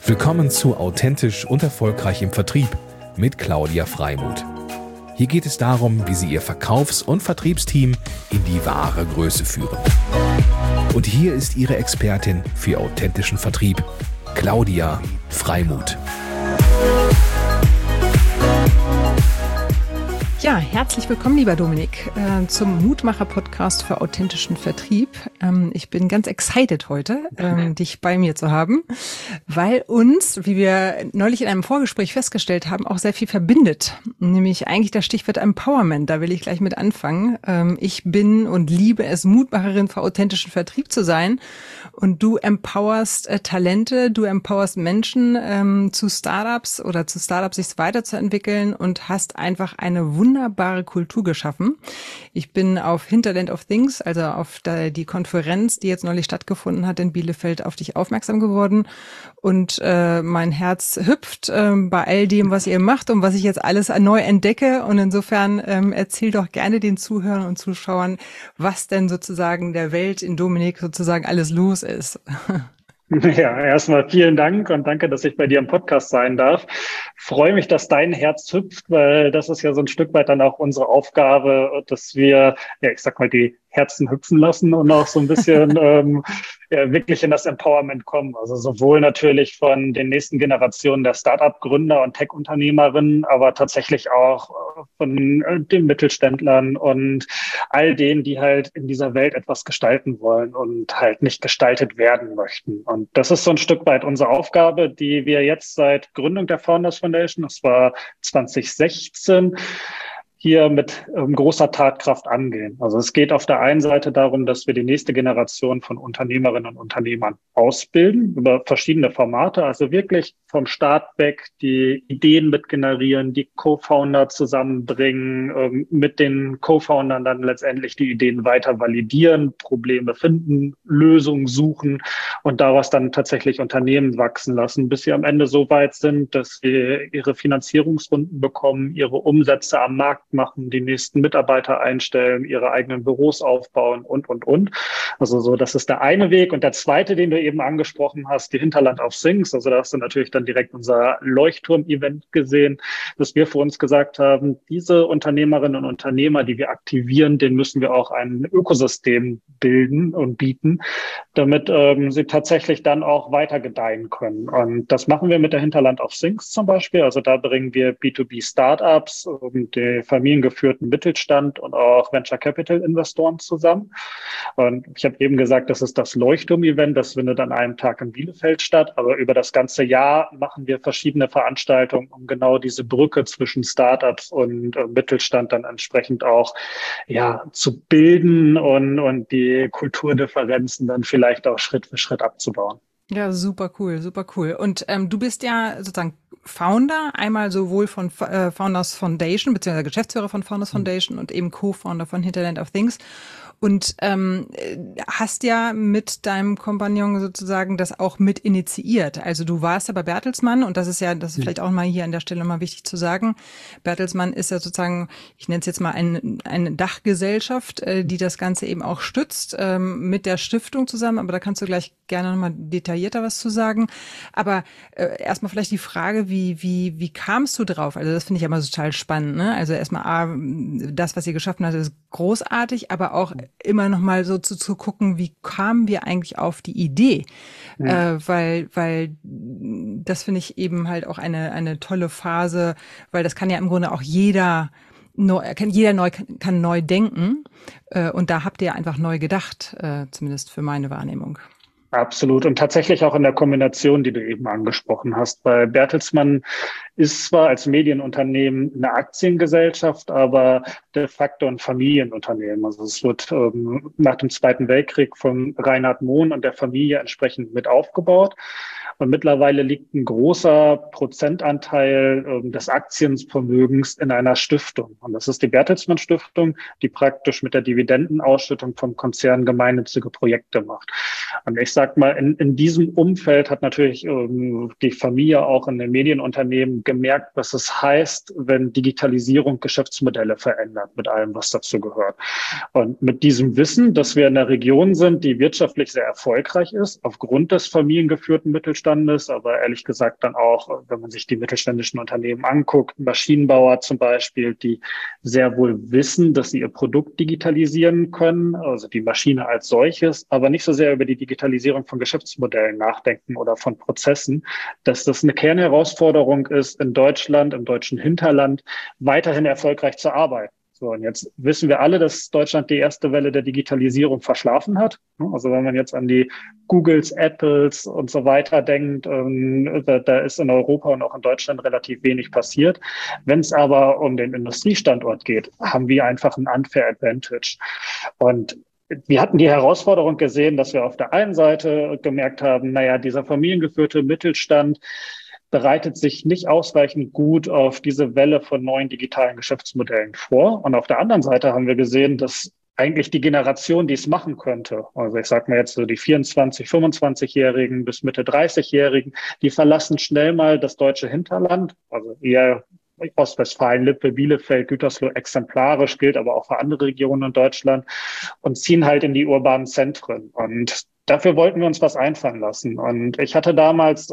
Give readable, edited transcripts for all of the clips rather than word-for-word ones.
Willkommen zu Authentisch und Erfolgreich im Vertrieb mit Claudia Freimuth. Hier geht es darum, wie Sie Ihr Verkaufs- und Vertriebsteam in die wahre Größe führen. Und hier ist Ihre Expertin für authentischen Vertrieb, Claudia Freimuth. Ja, herzlich willkommen, lieber Dominik, zum Mutmacher-Podcast für authentischen Vertrieb. Ich bin ganz excited heute, dich bei mir zu haben, weil uns, wie wir neulich in einem Vorgespräch festgestellt haben, auch sehr viel verbindet. Nämlich eigentlich das Stichwort Empowerment, da will ich gleich mit anfangen. Ich bin und liebe es, Mutmacherin für authentischen Vertrieb zu sein. Und du empowerst Talente, du empowerst Menschen zu Startups oder zu Startups sich weiterzuentwickeln und hast einfach eine wunderbare Kultur geschaffen. Ich bin auf Hinterland of Things, also auf die Konferenz, die jetzt neulich stattgefunden hat in Bielefeld, auf dich aufmerksam geworden. Und mein Herz hüpft bei all dem, was ihr macht und was ich jetzt alles neu entdecke. Und insofern erzähl doch gerne den Zuhörern und Zuschauern, was denn sozusagen der Welt in Dominik sozusagen alles los ist. Ja, erstmal vielen Dank und danke, dass ich bei dir im Podcast sein darf. Freue mich, dass dein Herz hüpft, weil das ist ja so ein Stück weit dann auch unsere Aufgabe, dass wir, ja, ich sag mal, die Herzen hüpfen lassen und auch so ein bisschen wirklich in das Empowerment kommen. Also sowohl natürlich von den nächsten Generationen der Start-up-Gründer und Tech-Unternehmerinnen, aber tatsächlich auch von den Mittelständlern und all denen, die halt in dieser Welt etwas gestalten wollen und halt nicht gestaltet werden möchten. Und das ist so ein Stück weit unsere Aufgabe, die wir jetzt seit Gründung der Founders Foundation, das war 2016, hier mit großer Tatkraft angehen. Also es geht auf der einen Seite darum, dass wir die nächste Generation von Unternehmerinnen und Unternehmern ausbilden über verschiedene Formate, also wirklich vom Start weg die Ideen mit generieren, die Co-Founder zusammenbringen, mit den Co-Foundern dann letztendlich die Ideen weiter validieren, Probleme finden, Lösungen suchen und daraus dann tatsächlich Unternehmen wachsen lassen, bis sie am Ende so weit sind, dass sie ihre Finanzierungsrunden bekommen, ihre Umsätze am Markt machen, die nächsten Mitarbeiter einstellen, ihre eigenen Büros aufbauen und. Also so, das ist der eine Weg. Und der zweite, den du eben angesprochen hast, die Hinterland of Things, also da hast du natürlich dann direkt unser Leuchtturm-Event gesehen, dass wir für uns gesagt haben, diese Unternehmerinnen und Unternehmer, die wir aktivieren, denen müssen wir auch ein Ökosystem bilden und bieten, damit sie tatsächlich dann auch weiter gedeihen können. Und das machen wir mit der Hinterland of Things zum Beispiel. Also da bringen wir B2B-Startups und die familiengeführten Mittelstand und auch Venture Capital Investoren zusammen. Und ich habe eben gesagt, das ist das Leuchtturm-Event, das findet an einem Tag in Bielefeld statt. Aber über das ganze Jahr machen wir verschiedene Veranstaltungen, um genau diese Brücke zwischen Startups und Mittelstand dann entsprechend auch zu bilden und die Kulturdifferenzen dann vielleicht auch Schritt für Schritt abzubauen. Ja, super cool, super cool. Und du bist ja sozusagen Founder, einmal sowohl von Founders Foundation, beziehungsweise Geschäftsführer von Founders Foundation und eben Co-Founder von Hinterland of Things. Und hast ja mit deinem Kompagnon sozusagen das auch mit initiiert. Also du warst ja bei Bertelsmann und das ist vielleicht auch mal hier an der Stelle mal wichtig zu sagen. Bertelsmann ist ja sozusagen, ich nenne es jetzt mal eine Dachgesellschaft, die das Ganze eben auch stützt, mit der Stiftung zusammen. Aber da kannst du gleich gerne nochmal detaillierter was zu sagen. Aber erstmal vielleicht die Frage, wie kamst du drauf? Also das finde ich ja immer total spannend, ne? Also erstmal das, was ihr geschaffen habt, ist großartig, aber auch immer noch mal so zu gucken, wie kamen wir eigentlich auf die Idee? Ja. Weil das finde ich eben halt auch eine tolle Phase, weil das kann ja im Grunde auch jeder kann neu denken. Und da habt ihr einfach neu gedacht, zumindest für meine Wahrnehmung. Absolut. Und tatsächlich auch in der Kombination, die du eben angesprochen hast. Bei Bertelsmann ist zwar als Medienunternehmen eine Aktiengesellschaft, aber de facto ein Familienunternehmen. Also es wird nach dem Zweiten Weltkrieg von Reinhard Mohn und der Familie entsprechend mit aufgebaut. Und mittlerweile liegt ein großer Prozentanteil des Aktienvermögens in einer Stiftung. Und das ist die Bertelsmann Stiftung, die praktisch mit der Dividendenausschüttung vom Konzern gemeinnützige Projekte macht. Und ich sag mal, in diesem Umfeld hat natürlich die Familie auch in den Medienunternehmen gemerkt, was es heißt, wenn Digitalisierung Geschäftsmodelle verändert, mit allem, was dazu gehört. Und mit diesem Wissen, dass wir in einer Region sind, die wirtschaftlich sehr erfolgreich ist, aufgrund des familiengeführten Mittelstands, Mittelstandes, aber ehrlich gesagt dann auch, wenn man sich die mittelständischen Unternehmen anguckt, Maschinenbauer zum Beispiel, die sehr wohl wissen, dass sie ihr Produkt digitalisieren können, also die Maschine als solches, aber nicht so sehr über die Digitalisierung von Geschäftsmodellen nachdenken oder von Prozessen, dass das eine Kernherausforderung ist, in Deutschland, im deutschen Hinterland, weiterhin erfolgreich zu arbeiten. So, und jetzt wissen wir alle, dass Deutschland die erste Welle der Digitalisierung verschlafen hat. Also wenn man jetzt an die Googles, Apples und so weiter denkt, da ist in Europa und auch in Deutschland relativ wenig passiert. Wenn es aber um den Industriestandort geht, haben wir einfach ein unfair advantage. Und wir hatten die Herausforderung gesehen, dass wir auf der einen Seite gemerkt haben, naja, dieser familiengeführte Mittelstand bereitet sich nicht ausreichend gut auf diese Welle von neuen digitalen Geschäftsmodellen vor. Und auf der anderen Seite haben wir gesehen, dass eigentlich die Generation, die es machen könnte, also ich sage mal jetzt so die 24-, 25-Jährigen bis Mitte 30-Jährigen, die verlassen schnell mal das deutsche Hinterland, also eher Ostwestfalen, Lippe, Bielefeld, Gütersloh exemplarisch, gilt aber auch für andere Regionen in Deutschland und ziehen halt in die urbanen Zentren. Und dafür wollten wir uns was einfallen lassen. Und ich hatte damals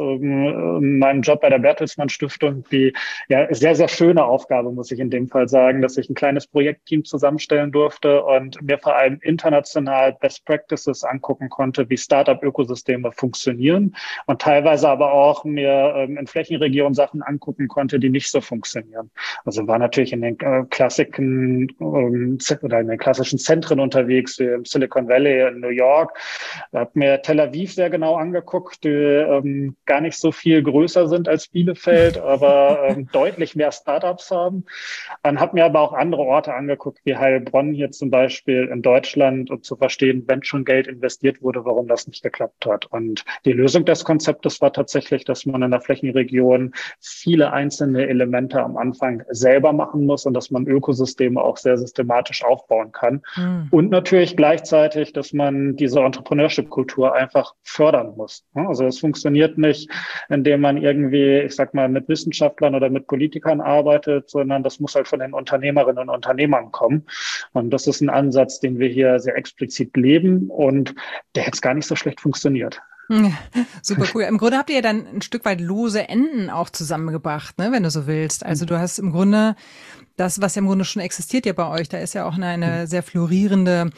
in meinem Job bei der Bertelsmann Stiftung die sehr, sehr schöne Aufgabe, muss ich in dem Fall sagen, dass ich ein kleines Projektteam zusammenstellen durfte und mir vor allem international Best Practices angucken konnte, wie Startup-Ökosysteme funktionieren und teilweise aber auch mir in Flächenregionen Sachen angucken konnte, die nicht so funktionieren. Also war natürlich in den Klassiken oder in den klassischen Zentren unterwegs, wie im Silicon Valley in New York. Habe mir Tel Aviv sehr genau angeguckt, die gar nicht so viel größer sind als Bielefeld, aber deutlich mehr Startups haben. Dann habe mir aber auch andere Orte angeguckt, wie Heilbronn hier zum Beispiel in Deutschland, um zu verstehen, wenn schon Geld investiert wurde, warum das nicht geklappt hat. Und die Lösung des Konzeptes war tatsächlich, dass man in der Flächenregion viele einzelne Elemente am Anfang selber machen muss und dass man Ökosysteme auch sehr systematisch aufbauen kann. Und natürlich gleichzeitig, dass man diese Entrepreneurship-Kultur einfach fördern muss. Also es funktioniert nicht, indem man irgendwie, ich sag mal, mit Wissenschaftlern oder mit Politikern arbeitet, sondern das muss halt von den Unternehmerinnen und Unternehmern kommen. Und das ist ein Ansatz, den wir hier sehr explizit leben und der jetzt gar nicht so schlecht funktioniert. Ja, super cool. Im Grunde habt ihr ja dann ein Stück weit lose Enden auch zusammengebracht, ne, wenn du so willst. Also du hast im Grunde das, was ja im Grunde schon existiert ja bei euch, da ist ja auch ein sehr florierender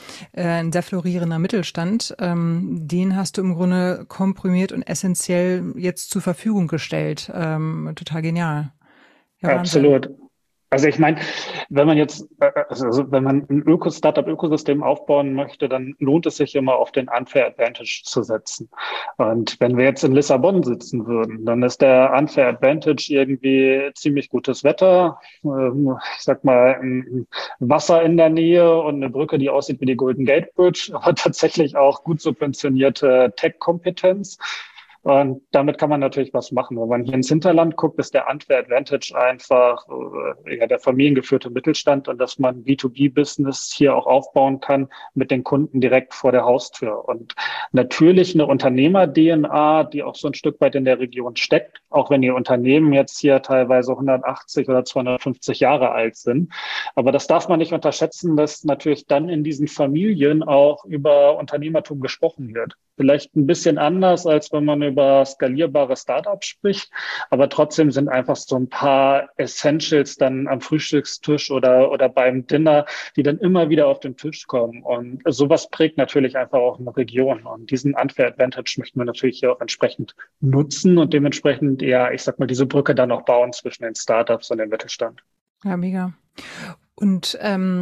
Mittelstand, den hast du im Grunde komprimiert und essentiell jetzt zur Verfügung gestellt. Total genial. Ja, absolut. Also ich meine, wenn man jetzt, wenn man ein Startup-Ökosystem aufbauen möchte, dann lohnt es sich immer auf den Unfair Advantage zu setzen. Und wenn wir jetzt in Lissabon sitzen würden, dann ist der Unfair Advantage irgendwie ziemlich gutes Wetter, ich sag mal ein Wasser in der Nähe und eine Brücke, die aussieht wie die Golden Gate Bridge, aber tatsächlich auch gut subventionierte Tech-Kompetenz. Und damit kann man natürlich was machen. Wenn man hier ins Hinterland guckt, ist der Unfair Advantage einfach der familiengeführte Mittelstand und dass man B2B-Business hier auch aufbauen kann mit den Kunden direkt vor der Haustür. Und natürlich eine Unternehmer-DNA, die auch so ein Stück weit in der Region steckt, auch wenn die Unternehmen jetzt hier teilweise 180 oder 250 Jahre alt sind. Aber das darf man nicht unterschätzen, dass natürlich dann in diesen Familien auch über Unternehmertum gesprochen wird. Vielleicht ein bisschen anders, als wenn man über skalierbare Startups spricht, aber trotzdem sind einfach so ein paar Essentials dann am Frühstückstisch oder beim Dinner, die dann immer wieder auf den Tisch kommen. Und sowas prägt natürlich einfach auch eine Region. Und diesen Unfair Advantage möchten wir natürlich hier auch entsprechend nutzen und dementsprechend ich sag mal, diese Brücke dann auch bauen zwischen den Startups und dem Mittelstand. Ja, mega. Und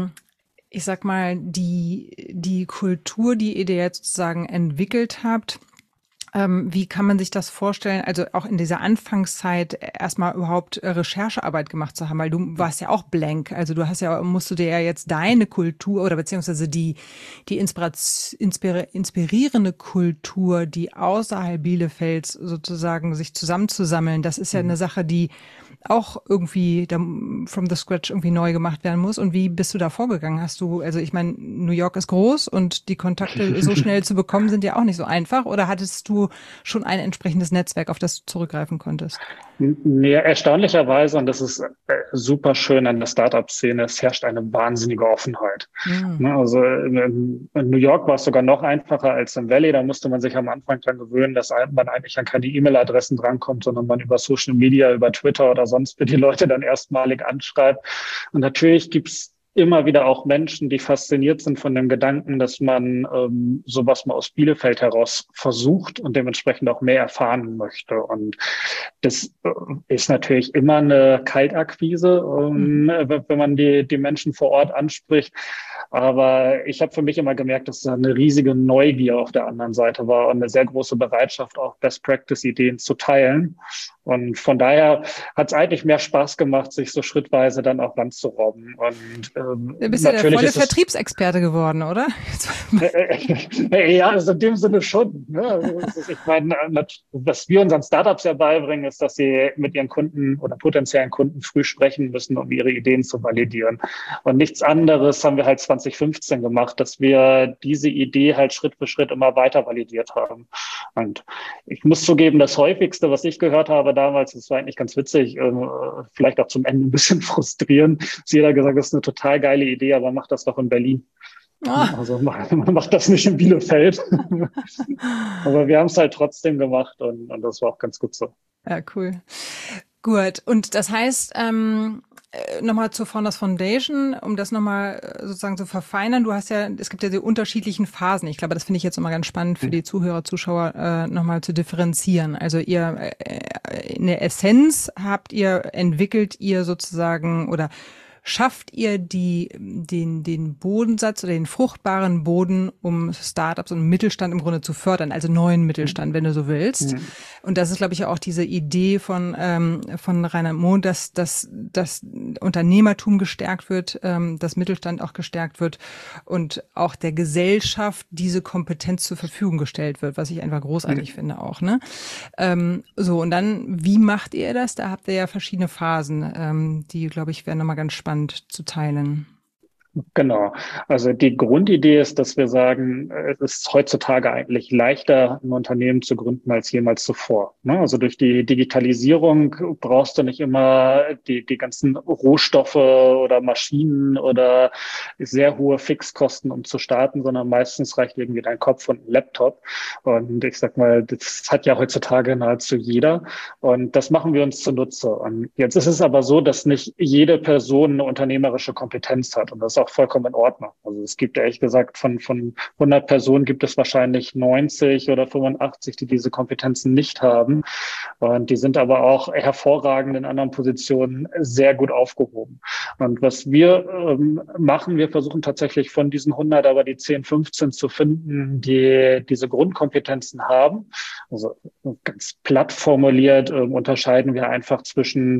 ich sag mal, die Kultur, die ihr jetzt sozusagen entwickelt habt, wie kann man sich das vorstellen, also auch in dieser Anfangszeit erstmal überhaupt Recherchearbeit gemacht zu haben, weil du warst ja auch blank, also musst du dir ja jetzt deine Kultur oder beziehungsweise die inspirierende Kultur, die außerhalb Bielefelds sozusagen sich zusammenzusammeln, das ist ja eine Sache, die auch irgendwie from the scratch irgendwie neu gemacht werden muss. Und wie bist du da vorgegangen? Also ich meine, New York ist groß und die Kontakte so schnell zu bekommen sind ja auch nicht so einfach. Oder hattest du du schon ein entsprechendes Netzwerk, auf das du zurückgreifen konntest? Nee, erstaunlicherweise, und das ist super schön an der Startup-Szene, es herrscht eine wahnsinnige Offenheit. Mhm. Also in New York war es sogar noch einfacher als im Valley. Da musste man sich am Anfang dran gewöhnen, dass man eigentlich an keine E-Mail-Adressen drankommt, sondern man über Social Media, über Twitter oder sonst wie die Leute dann erstmalig anschreibt. Und natürlich gibt's immer wieder auch Menschen, die fasziniert sind von dem Gedanken, dass man sowas mal aus Bielefeld heraus versucht und dementsprechend auch mehr erfahren möchte. Und das ist natürlich immer eine Kaltakquise, wenn man die Menschen vor Ort anspricht. Aber ich habe für mich immer gemerkt, dass da eine riesige Neugier auf der anderen Seite war und eine sehr große Bereitschaft, auch Best-Practice-Ideen zu teilen. Und von daher hat es eigentlich mehr Spaß gemacht, sich so schrittweise dann auch ranzurobben. Und du bist ja der volle Vertriebsexperte geworden, oder? Ja, also in dem Sinne schon. Ne? Ich meine, was wir unseren Startups ja beibringen, ist, dass sie mit ihren Kunden oder potenziellen Kunden früh sprechen müssen, um ihre Ideen zu validieren. Und nichts anderes haben wir halt 2015 gemacht, dass wir diese Idee halt Schritt für Schritt immer weiter validiert haben. Und ich muss zugeben, das häufigste, was ich gehört habe damals, das war eigentlich ganz witzig, vielleicht auch zum Ende ein bisschen frustrierend, dass jeder gesagt hat, das ist eine total geile Idee, aber mach das doch in Berlin. Also man macht das nicht in Bielefeld. Aber wir haben es halt trotzdem gemacht und das war auch ganz gut so. Ja, cool. Gut. Und das heißt, nochmal zur Founders Foundation, um das nochmal sozusagen zu verfeinern. Es gibt ja die unterschiedlichen Phasen. Ich glaube, das finde ich jetzt nochmal ganz spannend für die Zuhörer, Zuschauer, nochmal zu differenzieren. Also ihr, in der Essenz entwickelt ihr sozusagen oder schafft ihr den Bodensatz oder den fruchtbaren Boden, um Startups und Mittelstand im Grunde zu fördern, also neuen Mittelstand, wenn du so willst. Mhm. Und das ist, glaube ich, auch diese Idee von Rainer Mohn, dass das Unternehmertum gestärkt wird, dass Mittelstand auch gestärkt wird und auch der Gesellschaft diese Kompetenz zur Verfügung gestellt wird, was ich einfach großartig finde auch. Ne? So, und dann, wie macht ihr das? Da habt ihr ja verschiedene Phasen, die, glaube ich, wären nochmal ganz spannend zu teilen. Genau. Also die Grundidee ist, dass wir sagen, es ist heutzutage eigentlich leichter, ein Unternehmen zu gründen als jemals zuvor. Also durch die Digitalisierung brauchst du nicht immer die ganzen Rohstoffe oder Maschinen oder sehr hohe Fixkosten, um zu starten, sondern meistens reicht irgendwie dein Kopf und ein Laptop. Und ich sag mal, das hat ja heutzutage nahezu jeder. Und das machen wir uns zunutze. Und jetzt ist es aber so, dass nicht jede Person eine unternehmerische Kompetenz hat. Und das ist auch vollkommen in Ordnung. Also es gibt ehrlich gesagt von 100 Personen gibt es wahrscheinlich 90 oder 85, die diese Kompetenzen nicht haben. Und die sind aber auch hervorragend in anderen Positionen sehr gut aufgehoben. Und was wir machen, wir versuchen tatsächlich von diesen 100 aber die 10, 15 zu finden, die diese Grundkompetenzen haben. Also ganz platt formuliert unterscheiden wir einfach zwischen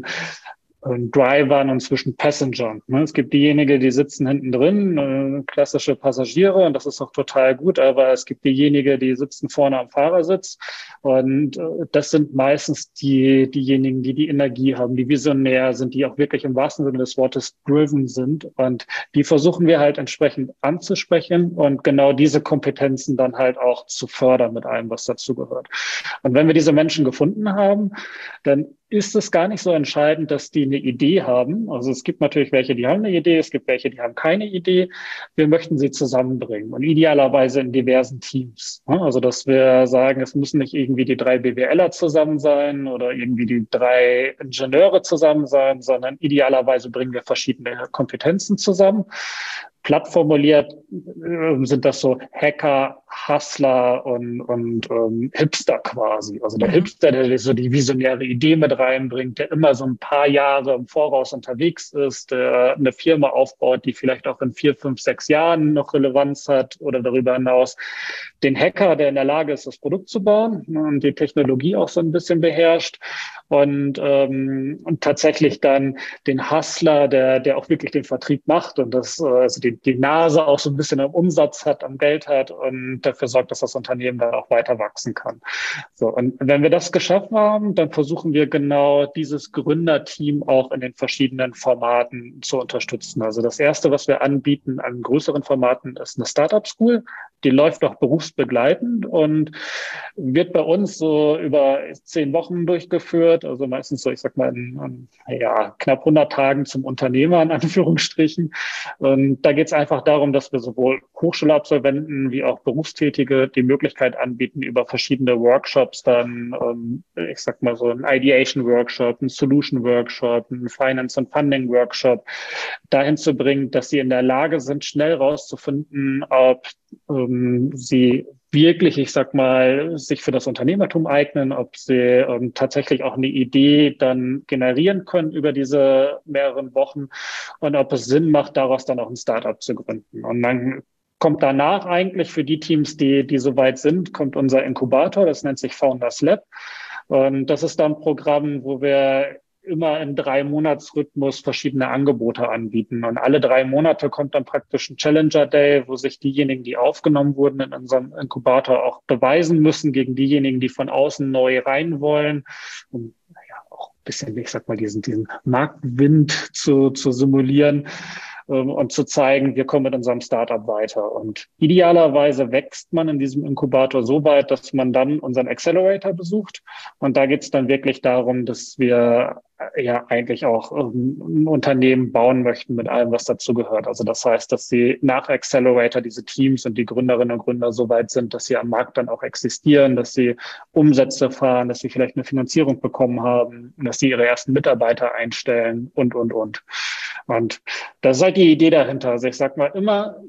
Drivern und zwischen Passengern. Es gibt diejenigen, die sitzen hinten drin, klassische Passagiere, und das ist auch total gut, aber es gibt diejenigen, die sitzen vorne am Fahrersitz, und das sind meistens diejenigen, die die Energie haben, die visionär sind, die auch wirklich im wahrsten Sinne des Wortes driven sind, und die versuchen wir halt entsprechend anzusprechen und genau diese Kompetenzen dann halt auch zu fördern mit allem, was dazugehört. Und wenn wir diese Menschen gefunden haben, dann ist es gar nicht so entscheidend, dass die eine Idee haben. Also es gibt natürlich welche, die haben eine Idee, es gibt welche, die haben keine Idee. Wir möchten sie zusammenbringen und idealerweise in diversen Teams. Also dass wir sagen, es müssen nicht irgendwie die 3 BWLer zusammen sein oder irgendwie die 3 Ingenieure zusammen sein, sondern idealerweise bringen wir verschiedene Kompetenzen zusammen. Platt formuliert sind das so Hacker, Hustler und Hipster quasi. Also der Hipster, der so die visionäre Idee mit reinbringt, der immer so ein paar Jahre im Voraus unterwegs ist, der eine Firma aufbaut, die vielleicht auch in 4, 5, 6 Jahren noch Relevanz hat oder darüber hinaus. Den Hacker, der in der Lage ist, das Produkt zu bauen und die Technologie auch so ein bisschen beherrscht. Und tatsächlich dann den Hustler, der auch wirklich den Vertrieb macht und das also die Nase auch so ein bisschen am Umsatz hat, am Geld hat und dafür sorgt, dass das Unternehmen dann auch weiter wachsen kann. So, und wenn wir das geschaffen haben, dann versuchen wir genau dieses Gründerteam auch in den verschiedenen Formaten zu unterstützen. Also das Erste, was wir anbieten an größeren Formaten, ist eine Startup School. die läuft auch berufsbegleitend und wird bei uns so über 10 Wochen durchgeführt, also meistens so, ich sag mal, in knapp 100 Tagen zum Unternehmer, in Anführungsstrichen. Und da geht es einfach darum, dass wir sowohl Hochschulabsolventen wie auch Berufstätige die Möglichkeit anbieten, über verschiedene Workshops dann, ich sag mal so ein Ideation-Workshop, ein Solution-Workshop, ein Finance- und Funding-Workshop, dahin zu bringen, dass sie in der Lage sind, schnell rauszufinden, ob sie wirklich, ich sag mal, sich für das Unternehmertum eignen, ob sie tatsächlich auch eine Idee dann generieren können über diese mehreren Wochen und ob es Sinn macht, daraus dann auch ein Startup zu gründen. Und dann kommt danach eigentlich für die Teams, die soweit sind, kommt unser Inkubator, das nennt sich Founders Lab. Und das ist dann ein Programm, wo wir immer im 3-Monats-Rhythmus verschiedene Angebote anbieten. Und alle 3 Monate kommt dann praktisch ein Challenger Day, wo sich diejenigen, die aufgenommen wurden in unserem Inkubator, auch beweisen müssen gegen diejenigen, die von außen neu rein wollen. Und auch ein bisschen, ich sag mal, diesen Marktwind zu simulieren und zu zeigen, wir kommen mit unserem Startup weiter. Und idealerweise wächst man in diesem Inkubator so weit, dass man dann unseren Accelerator besucht. Und da geht es dann wirklich darum, dass wir eigentlich auch ein Unternehmen bauen möchten mit allem, was dazu gehört. Also das heißt, dass sie nach Accelerator diese Teams und die Gründerinnen und Gründer so weit sind, dass sie am Markt dann auch existieren, dass sie Umsätze fahren, dass sie vielleicht eine Finanzierung bekommen haben, dass sie ihre ersten Mitarbeiter einstellen und. Und das ist halt die Idee dahinter. Also ich sag mal immer,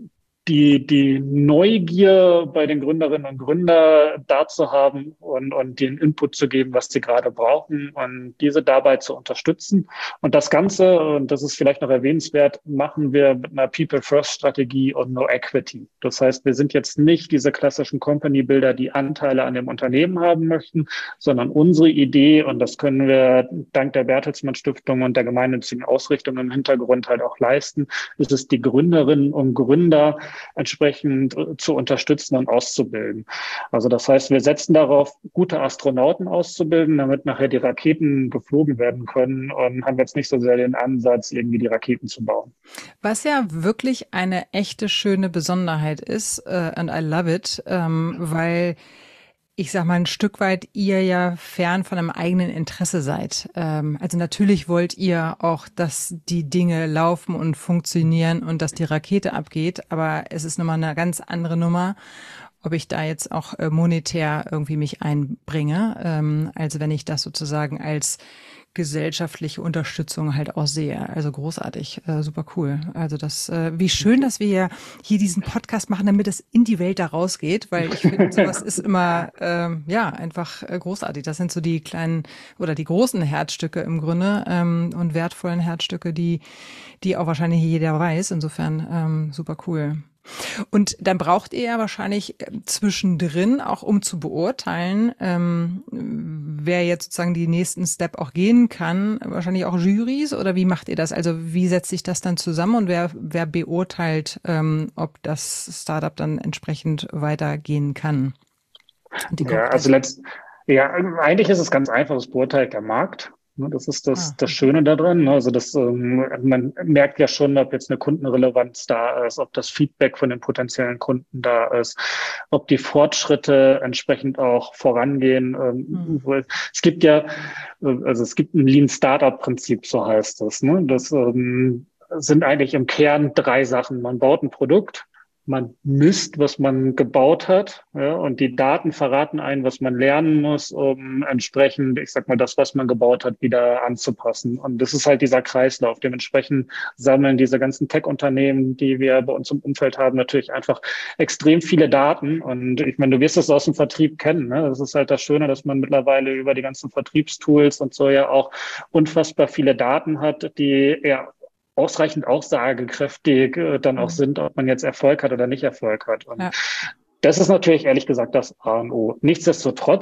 die Neugier bei den Gründerinnen und Gründern da zu haben und den Input zu geben, was sie gerade brauchen und diese dabei zu unterstützen. Und das Ganze, und das ist vielleicht noch erwähnenswert, machen wir mit einer People-First-Strategie und No Equity. Das heißt, wir sind jetzt nicht diese klassischen Company-Builder, die Anteile an dem Unternehmen haben möchten, sondern unsere Idee, und das können wir dank der Bertelsmann Stiftung und der gemeinnützigen Ausrichtung im Hintergrund halt auch leisten, ist es, die Gründerinnen und Gründer entsprechend zu unterstützen und auszubilden. Also das heißt, wir setzen darauf, gute Astronauten auszubilden, damit nachher die Raketen geflogen werden können und haben jetzt nicht so sehr den Ansatz, irgendwie die Raketen zu bauen. Was ja wirklich eine echte schöne Besonderheit ist, and I love it, weil ich sag mal, ein Stück weit ihr ja fern von einem eigenen Interesse seid. Also natürlich wollt ihr auch, dass die Dinge laufen und funktionieren und dass die Rakete abgeht, aber es ist nochmal eine ganz andere Nummer, ob ich da jetzt auch monetär irgendwie mich einbringe, also wenn ich das sozusagen als gesellschaftliche Unterstützung halt auch sehe. Also großartig, super cool. Also das, wie schön, dass wir hier diesen Podcast machen, damit es in die Welt da rausgeht, weil ich finde, sowas ist immer, einfach großartig. Das sind so die kleinen oder die großen Herzstücke im Grunde und wertvollen Herzstücke, die auch wahrscheinlich jeder weiß. Insofern super cool. Und dann braucht ihr ja wahrscheinlich zwischendrin, auch um zu beurteilen, wer jetzt sozusagen die nächsten Step auch gehen kann, wahrscheinlich auch Jurys, oder wie macht ihr das? Also wie setzt sich das dann zusammen und wer beurteilt, ob das Startup dann entsprechend weitergehen kann? Eigentlich ist es ganz einfach, es beurteilt der Markt. Das ist das Schöne daran. Also man merkt ja schon, ob jetzt eine Kundenrelevanz da ist, ob das Feedback von den potenziellen Kunden da ist, ob die Fortschritte entsprechend auch vorangehen. Es gibt ein Lean Startup Prinzip, so heißt es. Das sind eigentlich im Kern 3 Sachen. Man baut ein Produkt. Man misst, was man gebaut hat, und die Daten verraten einen, was man lernen muss, um entsprechend, ich sag mal, das, was man gebaut hat, wieder anzupassen. Und das ist halt dieser Kreislauf. Dementsprechend sammeln diese ganzen Tech-Unternehmen, die wir bei uns im Umfeld haben, natürlich einfach extrem viele Daten. Und ich meine, du wirst das aus dem Vertrieb kennen, ne? Das ist halt das Schöne, dass man mittlerweile über die ganzen Vertriebstools und so ja auch unfassbar viele Daten hat, die ausreichend aussagekräftig dann auch sind, ob man jetzt Erfolg hat oder nicht Erfolg hat. Und das ist natürlich ehrlich gesagt das A und O. Nichtsdestotrotz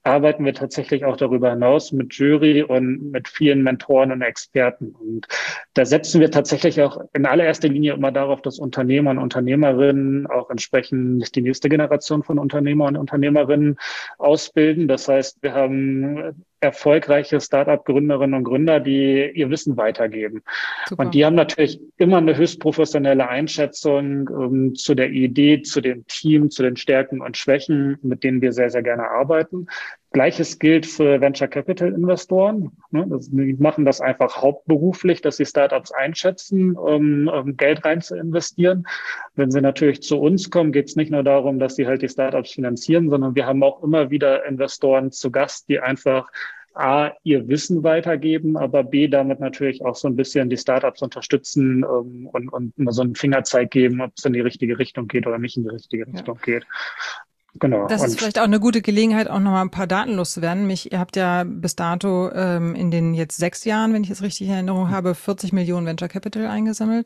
arbeiten wir tatsächlich auch darüber hinaus mit Jury und mit vielen Mentoren und Experten. Und da setzen wir tatsächlich auch in allererster Linie immer darauf, dass Unternehmer und Unternehmerinnen auch entsprechend die nächste Generation von Unternehmer und Unternehmerinnen ausbilden. Das heißt, wir haben erfolgreiche Start-up-Gründerinnen und Gründer, die ihr Wissen weitergeben. Super. Und die haben natürlich immer eine höchst professionelle Einschätzung zu der Idee, zu dem Team, zu den Stärken und Schwächen, mit denen wir sehr, sehr gerne arbeiten. Gleiches gilt für Venture Capital Investoren. Die machen das einfach hauptberuflich, dass sie Startups einschätzen, um Geld rein zu investieren. Wenn sie natürlich zu uns kommen, geht es nicht nur darum, dass sie halt die Startups finanzieren, sondern wir haben auch immer wieder Investoren zu Gast, die einfach A, ihr Wissen weitergeben, aber B, damit natürlich auch so ein bisschen die Startups unterstützen und immer so einen Fingerzeig geben, ob es in die richtige Richtung geht oder nicht in die richtige Richtung geht. Genau. Das ist vielleicht auch eine gute Gelegenheit, auch nochmal ein paar Daten loszuwerden. Ihr habt ja bis dato in den jetzt 6 Jahren, wenn ich es richtig in Erinnerung habe, 40 Millionen Venture Capital eingesammelt,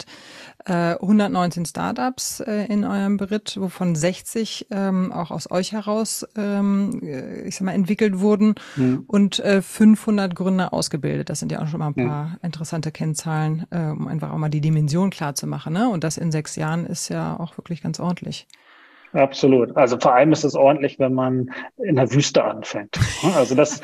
119 Startups in eurem Beritt, wovon 60 auch aus euch heraus, entwickelt wurden und 500 Gründer ausgebildet. Das sind ja auch schon mal ein paar interessante Kennzahlen, um einfach auch mal die Dimension klar zu machen. Ne? Und das in 6 Jahren ist ja auch wirklich ganz ordentlich. Absolut. Also vor allem ist es ordentlich, wenn man in der Wüste anfängt. Also das,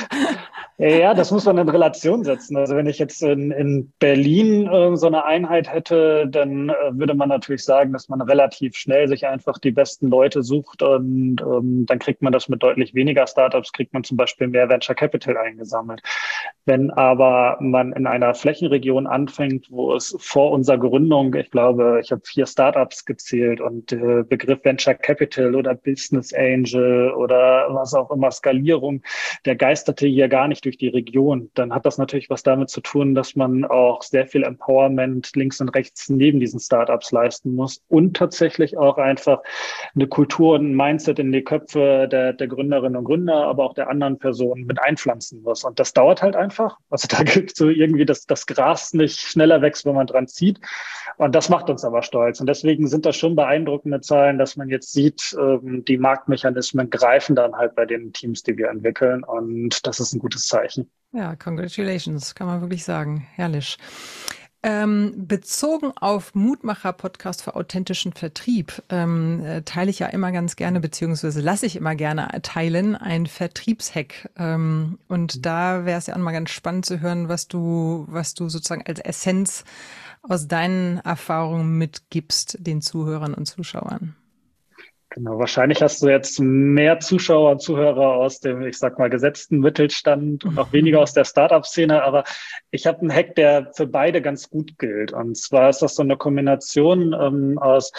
ja, das muss man in Relation setzen. Also wenn ich jetzt in Berlin so eine Einheit hätte, dann würde man natürlich sagen, dass man relativ schnell sich einfach die besten Leute sucht und dann kriegt man das mit deutlich weniger Startups, kriegt man zum Beispiel mehr Venture Capital eingesammelt. Wenn aber man in einer Flächenregion anfängt, wo es vor unserer Gründung, ich glaube, ich habe 4 Startups gezählt und Begriff Venture Capital oder Business Angel oder was auch immer, Skalierung, der geisterte hier gar nicht durch die Region. Dann hat das natürlich was damit zu tun, dass man auch sehr viel Empowerment links und rechts neben diesen Startups leisten muss und tatsächlich auch einfach eine Kultur und ein Mindset in die Köpfe der Gründerinnen und Gründer, aber auch der anderen Personen mit einpflanzen muss. Und das dauert halt einfach. Also da gibt so irgendwie das Gras nicht schneller wächst, wenn man dran zieht. Und das macht uns aber stolz. Und deswegen sind das schon beeindruckende Zahlen, dass man jetzt sieht, die Marktmechanismen greifen dann halt bei den Teams, die wir entwickeln. Und das ist ein gutes Zeichen. Ja, congratulations, kann man wirklich sagen. Herrlich. Bezogen auf Mutmacher-Podcast für authentischen Vertrieb teile ich ja immer ganz gerne, beziehungsweise lasse ich immer gerne teilen, ein Vertriebshack. Und da wäre es ja auch mal ganz spannend zu hören, was du sozusagen als Essenz aus deinen Erfahrungen mitgibst den Zuhörern und Zuschauern. Genau, wahrscheinlich hast du jetzt mehr Zuschauer und Zuhörer aus dem, ich sag mal, gesetzten Mittelstand und auch weniger aus der Startup-Szene, aber ich habe einen Hack, der für beide ganz gut gilt. Und zwar ist das so eine Kombination aus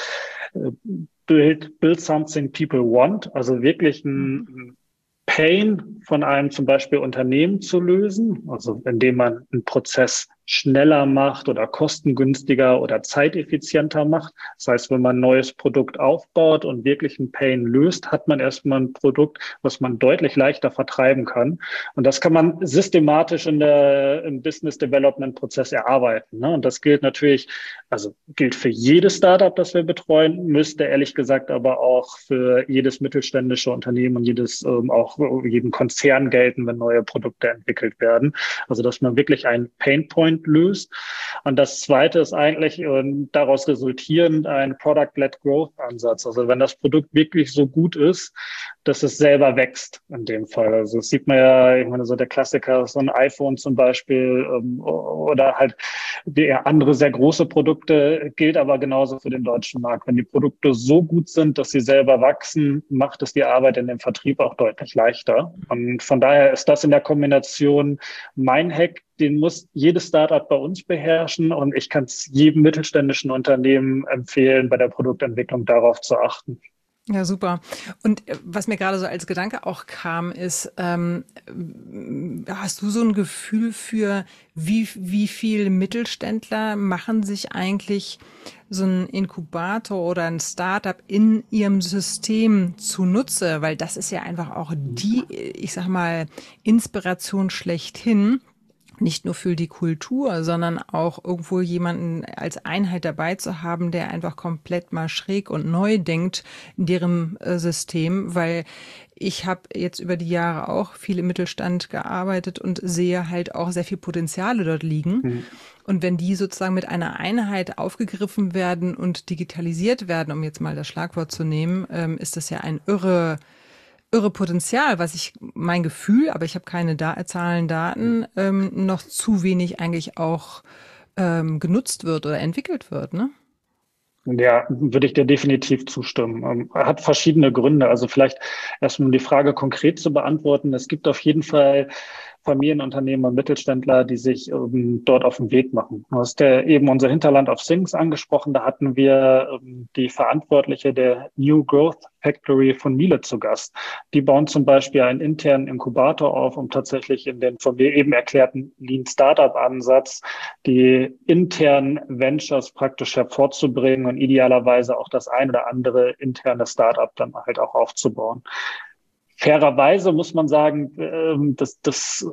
build something people want, also wirklich ein Pain von einem zum Beispiel Unternehmen zu lösen, also indem man einen Prozess schneller macht oder kostengünstiger oder zeiteffizienter macht. Das heißt, wenn man ein neues Produkt aufbaut und wirklich einen Pain löst, hat man erstmal ein Produkt, was man deutlich leichter vertreiben kann. Und das kann man systematisch im Business Development Prozess erarbeiten. Ne? Und das gilt natürlich, also gilt für jedes Startup, das wir betreuen, müsste ehrlich gesagt aber auch für jedes mittelständische Unternehmen und auch jeden Konzern gelten, wenn neue Produkte entwickelt werden. Also, dass man wirklich einen Pain Point löst. Und das Zweite ist eigentlich daraus resultierend ein Product-led Growth-Ansatz. Also wenn das Produkt wirklich so gut ist, dass es selber wächst in dem Fall. Also das sieht man ja, ich meine, so der Klassiker, so ein iPhone zum Beispiel oder halt andere sehr große Produkte, gilt aber genauso für den deutschen Markt. Wenn die Produkte so gut sind, dass sie selber wachsen, macht es die Arbeit in dem Vertrieb auch deutlich leichter. Und von daher ist das in der Kombination mein Hack, den muss jedes Startup bei uns beherrschen und ich kann es jedem mittelständischen Unternehmen empfehlen, bei der Produktentwicklung darauf zu achten. Ja, super. Und was mir gerade so als Gedanke auch kam, ist, hast du so ein Gefühl für, wie viel Mittelständler machen sich eigentlich so ein Inkubator oder ein Startup in ihrem System zunutze? Weil das ist ja einfach auch die, ich sag mal, Inspiration schlechthin. nicht nur für die Kultur, sondern auch irgendwo jemanden als Einheit dabei zu haben, der einfach komplett mal schräg und neu denkt in deren System, weil ich habe jetzt über die Jahre auch viel im Mittelstand gearbeitet und sehe halt auch sehr viel Potenziale dort liegen. Mhm. Und wenn die sozusagen mit einer Einheit aufgegriffen werden und digitalisiert werden, um jetzt mal das Schlagwort zu nehmen, ist das ja ein irre Potenzial, was ich, mein Gefühl, aber ich habe keine Zahlen, Daten, noch zu wenig eigentlich auch genutzt wird oder entwickelt wird, ne? Ja, würde ich dir definitiv zustimmen. Hat verschiedene Gründe. Also vielleicht erstmal, um die Frage konkret zu beantworten. Es gibt auf jeden Fall Familienunternehmer, Mittelständler, die sich dort auf den Weg machen. Du hast ja eben unser Hinterland of Things angesprochen. Da hatten wir die Verantwortliche der New Growth Factory von Miele zu Gast. Die bauen zum Beispiel einen internen Inkubator auf, um tatsächlich in den von mir eben erklärten Lean Startup Ansatz die internen Ventures praktisch hervorzubringen und idealerweise auch das ein oder andere interne Startup dann halt auch aufzubauen. Fairerweise muss man sagen, dass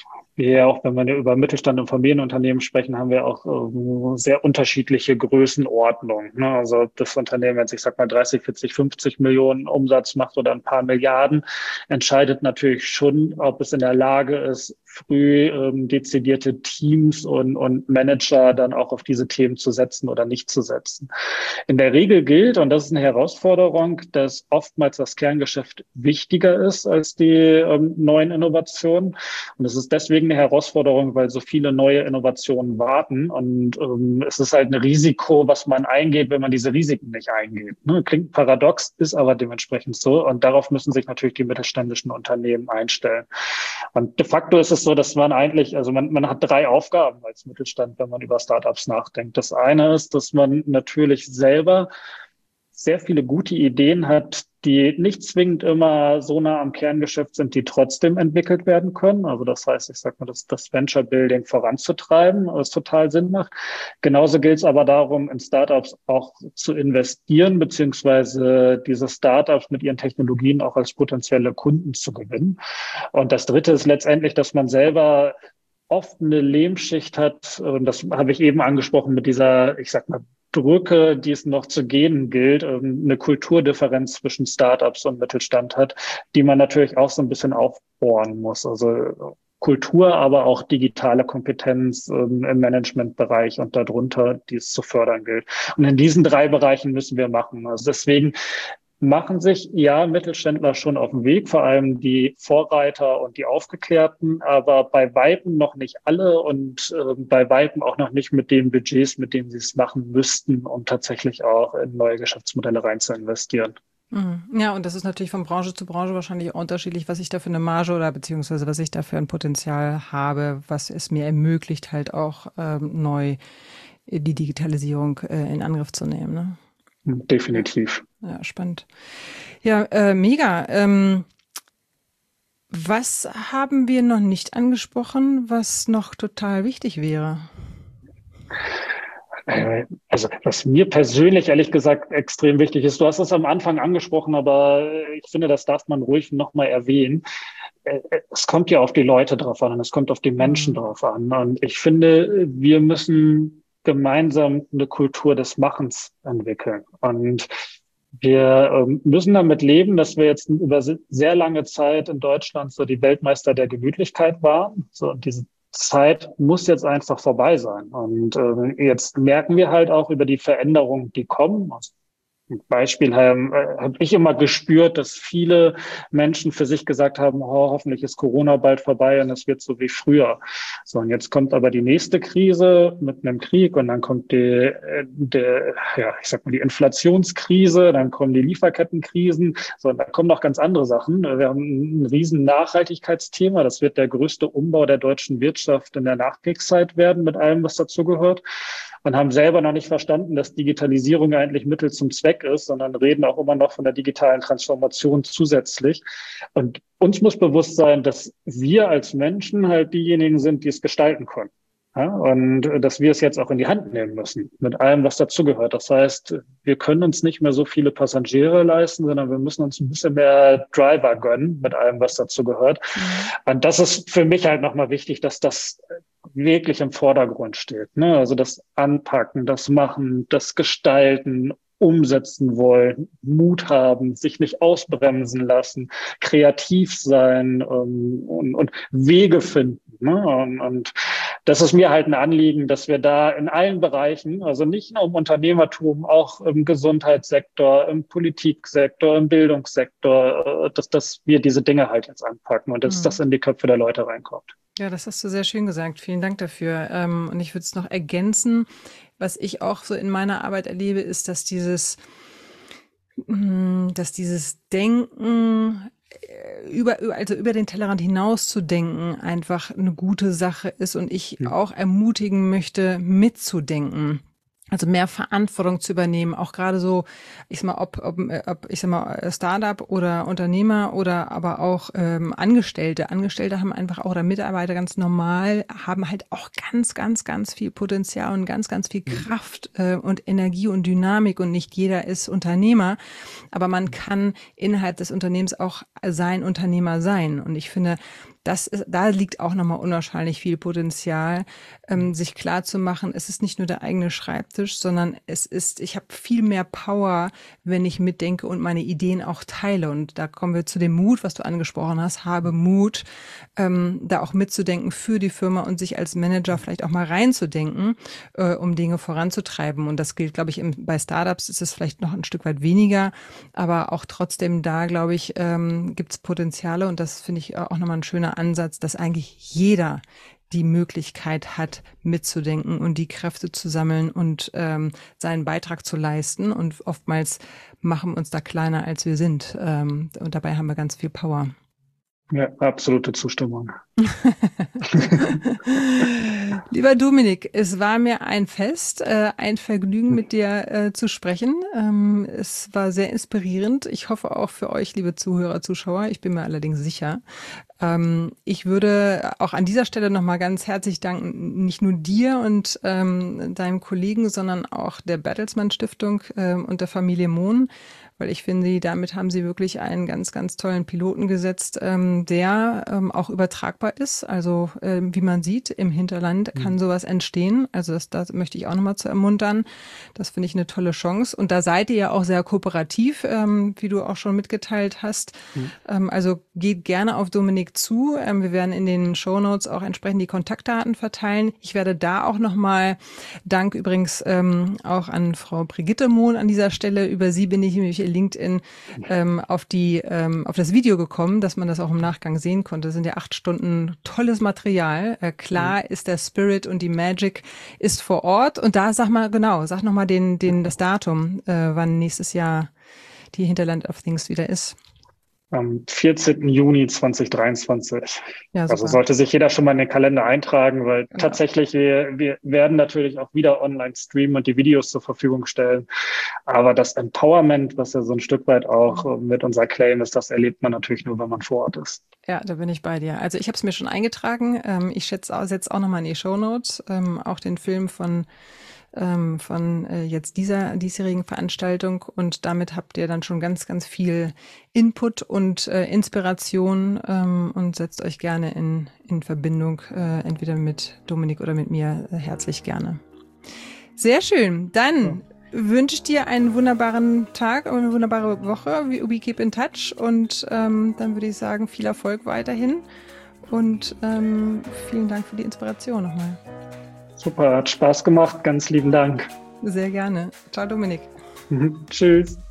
wir auch, wenn wir über Mittelstand und Familienunternehmen sprechen, haben wir auch sehr unterschiedliche Größenordnungen. Ne? Also das Unternehmen, wenn es, ich sag mal, 30, 40, 50 Millionen Umsatz macht oder ein paar Milliarden, entscheidet natürlich schon, ob es in der Lage ist, früh dezidierte Teams und Manager dann auch auf diese Themen zu setzen oder nicht zu setzen. In der Regel gilt, und das ist eine Herausforderung, dass oftmals das Kerngeschäft wichtiger ist als die neuen Innovationen. Und es ist deswegen eine Herausforderung, weil so viele neue Innovationen warten. Und es ist halt ein Risiko, was man eingeht, wenn man diese Risiken nicht eingeht. Ne? Klingt paradox, ist aber dementsprechend so. Und darauf müssen sich natürlich die mittelständischen Unternehmen einstellen. Und de facto ist es so, dass man eigentlich, also man hat 3 Aufgaben als Mittelstand, wenn man über Startups nachdenkt. Das eine ist, dass man natürlich selber sehr viele gute Ideen hat, die nicht zwingend immer so nah am Kerngeschäft sind, die trotzdem entwickelt werden können. Also das heißt, ich sag mal, das Venture Building voranzutreiben, was total Sinn macht. Genauso gilt es aber darum, in Startups auch zu investieren, beziehungsweise diese Startups mit ihren Technologien auch als potenzielle Kunden zu gewinnen. Und das Dritte ist letztendlich, dass man selber oft eine Lehmschicht hat, und das habe ich eben angesprochen mit dieser, ich sag mal, Brücke, die es noch zu gehen gilt, eine Kulturdifferenz zwischen Startups und Mittelstand hat, die man natürlich auch so ein bisschen aufbohren muss. Also Kultur, aber auch digitale Kompetenz im Managementbereich und darunter, die es zu fördern gilt. Und in diesen 3 Bereichen müssen wir machen. Also deswegen machen sich ja Mittelständler schon auf den Weg, vor allem die Vorreiter und die Aufgeklärten, aber bei Weitem noch nicht alle und bei Weitem auch noch nicht mit den Budgets, mit denen sie es machen müssten, um tatsächlich auch in neue Geschäftsmodelle rein zu investieren. Ja, und das ist natürlich von Branche zu Branche wahrscheinlich auch unterschiedlich, was ich da für eine Marge oder beziehungsweise was ich da für ein Potenzial habe, was es mir ermöglicht, halt auch neu die Digitalisierung in Angriff zu nehmen, ne? Definitiv. Ja, spannend. Ja, mega. Was haben wir noch nicht angesprochen, was noch total wichtig wäre? Also was mir persönlich ehrlich gesagt extrem wichtig ist, du hast es am Anfang angesprochen, aber ich finde, das darf man ruhig nochmal erwähnen. Es kommt ja auf die Leute drauf an und es kommt auf die Menschen drauf an. Und ich finde, wir müssen gemeinsam eine Kultur des Machens entwickeln. Und wir müssen damit leben, dass wir jetzt über sehr lange Zeit in Deutschland so die Weltmeister der Gemütlichkeit waren. So, und diese Zeit muss jetzt einfach vorbei sein. Und jetzt merken wir halt auch über die Veränderungen, die kommen. Ein Beispiel habe ich immer gespürt, dass viele Menschen für sich gesagt haben, oh, hoffentlich ist Corona bald vorbei und es wird so wie früher. So, und jetzt kommt aber die nächste Krise mit einem Krieg und dann kommt die Inflationskrise, dann kommen die Lieferkettenkrisen. So, und da kommen noch ganz andere Sachen. Wir haben ein riesen Nachhaltigkeitsthema. Das wird der größte Umbau der deutschen Wirtschaft in der Nachkriegszeit werden mit allem, was dazugehört. Und haben selber noch nicht verstanden, dass Digitalisierung eigentlich Mittel zum Zweck ist, sondern reden auch immer noch von der digitalen Transformation zusätzlich. Und uns muss bewusst sein, dass wir als Menschen halt diejenigen sind, die es gestalten können. Ja, und dass wir es jetzt auch in die Hand nehmen müssen, mit allem, was dazugehört. Das heißt, wir können uns nicht mehr so viele Passagiere leisten, sondern wir müssen uns ein bisschen mehr Driver gönnen, mit allem, was dazugehört. Und das ist für mich halt nochmal wichtig, dass das wirklich im Vordergrund steht, ne? Also das Anpacken, das Machen, das Gestalten, umsetzen wollen, Mut haben, sich nicht ausbremsen lassen, kreativ sein und Wege finden. Ne? Und das ist mir halt ein Anliegen, dass wir da in allen Bereichen, also nicht nur im Unternehmertum, auch im Gesundheitssektor, im Politiksektor, im Bildungssektor, dass wir diese Dinge halt jetzt anpacken und dass das in die Köpfe der Leute reinkommt. Ja, das hast du sehr schön gesagt. Vielen Dank dafür. Und ich würde es noch ergänzen. Was ich auch so in meiner Arbeit erlebe, ist, dass dieses Denken über den Tellerrand hinaus zu denken einfach eine gute Sache ist und ich auch ermutigen möchte, mitzudenken. Also mehr Verantwortung zu übernehmen, auch gerade so, ich sag mal, ob ich sag mal Startup oder Unternehmer oder aber auch Angestellte. Angestellte haben einfach auch, oder Mitarbeiter ganz normal, haben halt auch ganz, ganz, ganz viel Potenzial und ganz, ganz viel Kraft und Energie und Dynamik und nicht jeder ist Unternehmer, aber man kann innerhalb des Unternehmens auch sein Unternehmer sein und ich finde, da liegt auch nochmal unwahrscheinlich viel Potenzial, sich klar zu machen, es ist nicht nur der eigene Schreibtisch, sondern ich habe viel mehr Power, wenn ich mitdenke und meine Ideen auch teile. Und da kommen wir zu dem Mut, was du angesprochen hast, habe Mut, da auch mitzudenken für die Firma und sich als Manager vielleicht auch mal reinzudenken, um Dinge voranzutreiben. Und das gilt, glaube ich, bei Startups ist es vielleicht noch ein Stück weit weniger, aber auch trotzdem da, glaube ich, gibt es Potenziale und das finde ich auch nochmal ein schöner Ansatz, dass eigentlich jeder die Möglichkeit hat, mitzudenken und die Kräfte zu sammeln und seinen Beitrag zu leisten. Und oftmals machen wir uns da kleiner, als wir sind. Und dabei haben wir ganz viel Power. Ja, absolute Zustimmung. Lieber Dominik, es war mir ein Fest, ein Vergnügen mit dir zu sprechen. Es war sehr inspirierend. Ich hoffe auch für euch, liebe Zuhörer, Zuschauer. Ich bin mir allerdings sicher. Ich würde auch an dieser Stelle nochmal ganz herzlich danken, nicht nur dir und deinem Kollegen, sondern auch der Bertelsmann Stiftung und der Familie Mohn, weil ich finde, damit haben sie wirklich einen ganz, ganz tollen Piloten gesetzt, der auch übertragbar ist. Also wie man sieht, im Hinterland kann sowas entstehen. Also das möchte ich auch nochmal zu ermuntern. Das finde ich eine tolle Chance. Und da seid ihr ja auch sehr kooperativ, wie du auch schon mitgeteilt hast. Also geht gerne auf Dominik zu. Wir werden in den Shownotes auch entsprechend die Kontaktdaten verteilen. Ich werde da auch nochmal, Dank übrigens auch an Frau Brigitte Mohn an dieser Stelle, über sie bin ich nämlich LinkedIn auf das Video gekommen, dass man das auch im Nachgang sehen konnte. Das sind ja 8 Stunden tolles Material. Klar ist der Spirit und die Magic ist vor Ort. Und da sag nochmal das Datum, wann nächstes Jahr die Hinterland of Things wieder ist. Am 14. Juni 2023. Ja, also sollte sich jeder schon mal in den Kalender eintragen, weil tatsächlich wir werden natürlich auch wieder online streamen und die Videos zur Verfügung stellen. Aber das Empowerment, was ja so ein Stück weit auch mit unser Claim ist, das erlebt man natürlich nur, wenn man vor Ort ist. Ja, da bin ich bei dir. Also ich habe es mir schon eingetragen. Ich setze auch nochmal in die Shownotes, auch den Film von jetzt diesjährigen Veranstaltung und damit habt ihr dann schon ganz, ganz viel Input und Inspiration und setzt euch gerne in Verbindung, entweder mit Dominik oder mit mir, herzlich gerne. Sehr schön. Dann wünsche ich dir einen wunderbaren Tag und eine wunderbare Woche. We keep in touch und dann würde ich sagen, viel Erfolg weiterhin und vielen Dank für die Inspiration nochmal. Super, hat Spaß gemacht. Ganz lieben Dank. Sehr gerne. Ciao, Dominik. Tschüss.